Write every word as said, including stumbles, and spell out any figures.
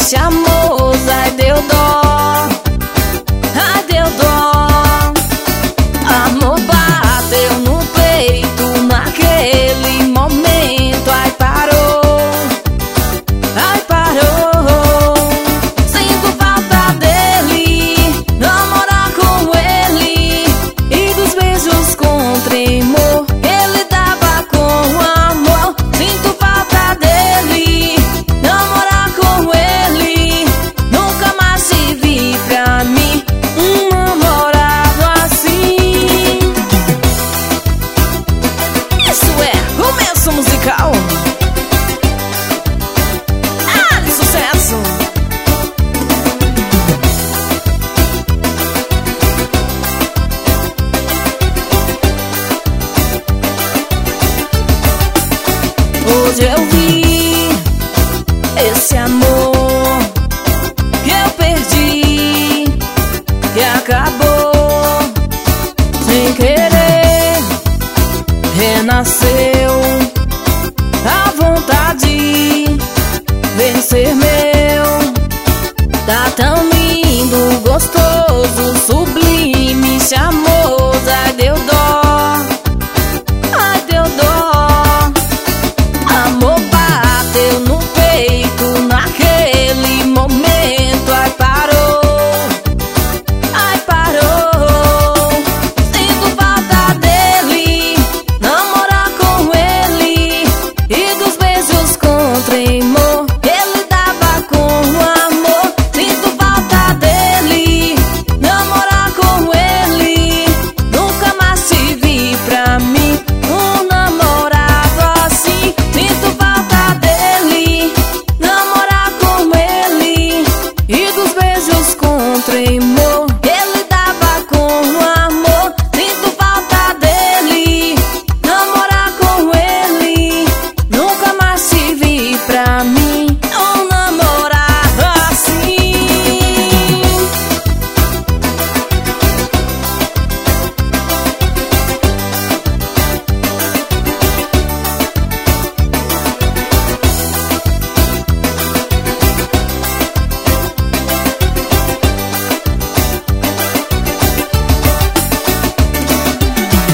esse amor, ai deu dó, ai deu dó. Amor bateu no peito naquele momento, ai parou, ai parou. Sinto falta dele, namorar com ele e dos beijos com tremor. Ele dava com amor. Sinto falta dele, namorar com ele. Nunca mais tive pra mim um namorado assim. Isso é começo musical. Ah, de sucesso. Hoje eu vi esse amor que eu perdi, que acabou sem querer, renasceu a vontade, vencer meu, tá tão lindo, gostoso.